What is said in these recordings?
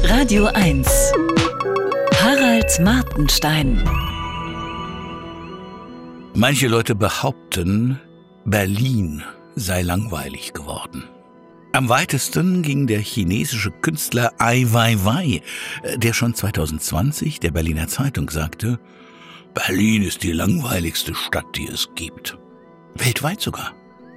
Radio 1. Harald Martenstein. Manche Leute behaupten, Berlin sei langweilig geworden. Am weitesten ging der chinesische Künstler Ai Weiwei, der schon 2020 der Berliner Zeitung sagte, Berlin ist die langweiligste Stadt, die es gibt. Weltweit sogar.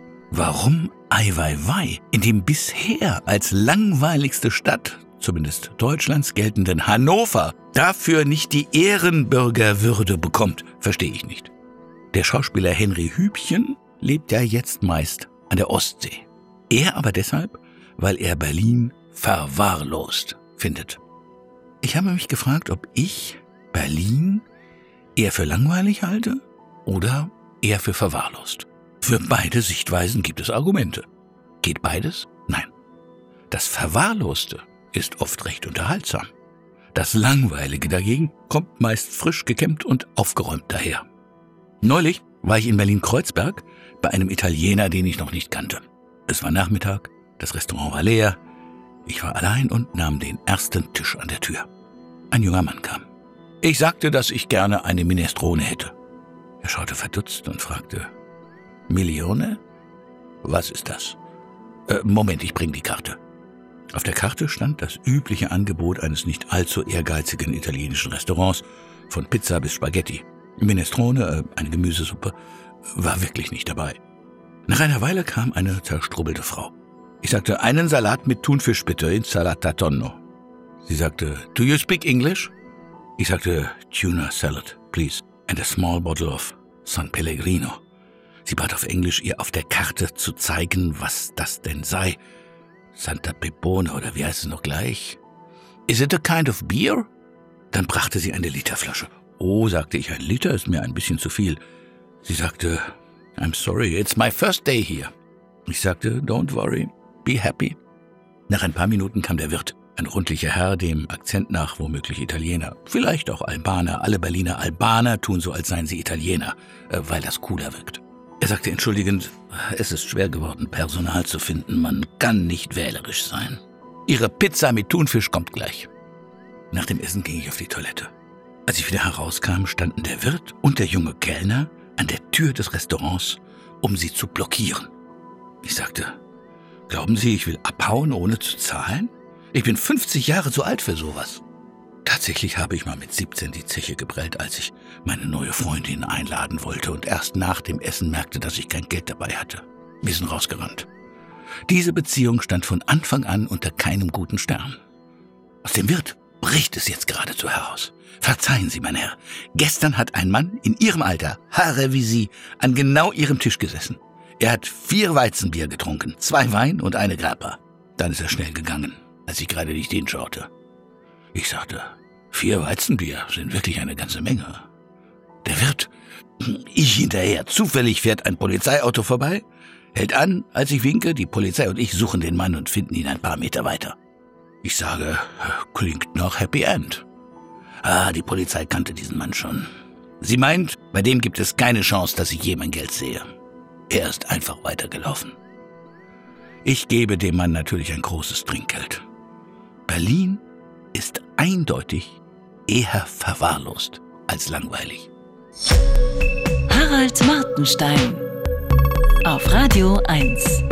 Warum Ai Weiwei in dem bisher als langweiligste Stadt, zumindest Deutschlands, geltenden Hannover, dafür nicht die Ehrenbürgerwürde bekommt, verstehe ich nicht. Der Schauspieler Henry Hübchen lebt ja jetzt meist an der Ostsee. Er aber deshalb, weil er Berlin verwahrlost findet. Ich habe mich gefragt, ob ich Berlin eher für langweilig halte oder eher für verwahrlost. Für beide Sichtweisen gibt es Argumente. Geht beides? Nein. Das Verwahrloste ist oft recht unterhaltsam. Das Langweilige dagegen kommt meist frisch gekämmt und aufgeräumt daher. Neulich war ich in Berlin-Kreuzberg bei einem Italiener, den ich noch nicht kannte. Es war Nachmittag, das Restaurant war leer. Ich war allein und nahm den ersten Tisch an der Tür. Ein junger Mann kam. Ich sagte, dass ich gerne eine Minestrone hätte. Er schaute verdutzt und fragte, Milione? Was ist das? Moment, ich bring die Karte. Auf der Karte stand das übliche Angebot eines nicht allzu ehrgeizigen italienischen Restaurants, von Pizza bis Spaghetti. Minestrone, eine Gemüsesuppe, war wirklich nicht dabei. Nach einer Weile kam eine zerstrubbelte Frau. Ich sagte, einen Salat mit Thunfisch bitte, Insalata Tonno. Sie sagte, do you speak English? Ich sagte, Tuna Salad, please, and a small bottle of San Pellegrino. Sie bat auf Englisch, ihr auf der Karte zu zeigen, was das denn sei. Santa Pepone oder wie heißt es noch gleich? Is it a kind of beer? Dann brachte sie eine Literflasche. Oh, sagte ich, 1 Liter ist mir ein bisschen zu viel. Sie sagte, I'm sorry, it's my first day here. Ich sagte, don't worry, be happy. Nach ein paar Minuten kam der Wirt, ein rundlicher Herr, dem Akzent nach womöglich Italiener, vielleicht auch Albaner. Alle Berliner Albaner tun so, als seien sie Italiener, weil das cooler wirkt. Er sagte entschuldigend, es ist schwer geworden, Personal zu finden, man kann nicht wählerisch sein. Ihre Pizza mit Thunfisch kommt gleich. Nach dem Essen ging ich auf die Toilette. Als ich wieder herauskam, standen der Wirt und der junge Kellner an der Tür des Restaurants, um sie zu blockieren. Ich sagte, glauben Sie, ich will abhauen, ohne zu zahlen? Ich bin 50 Jahre zu alt für sowas. Tatsächlich habe ich mal mit 17 die Zeche geprellt, als ich meine neue Freundin einladen wollte und erst nach dem Essen merkte, dass ich kein Geld dabei hatte. Wir sind rausgerannt. Diese Beziehung stand von Anfang an unter keinem guten Stern. Aus dem Wirt bricht es jetzt geradezu heraus. Verzeihen Sie, mein Herr, gestern hat ein Mann in Ihrem Alter, Haare wie Sie, an genau Ihrem Tisch gesessen. Er hat 4 Weizenbier getrunken, 2 Wein und eine Grappa. Dann ist er schnell gegangen, als ich gerade nicht hinschaute. Ich sagte, 4 Weizenbier sind wirklich eine ganze Menge. Der Wirt, ich hinterher. Zufällig fährt ein Polizeiauto vorbei, hält an, als ich winke. Die Polizei und ich suchen den Mann und finden ihn ein paar Meter weiter. Ich sage, klingt nach Happy End. Die Polizei kannte diesen Mann schon. Sie meint, bei dem gibt es keine Chance, dass ich je mein Geld sehe. Er ist einfach weitergelaufen. Ich gebe dem Mann natürlich ein großes Trinkgeld. Berlin ist eindeutig eher verwahrlost als langweilig. Harald Martenstein auf Radio 1.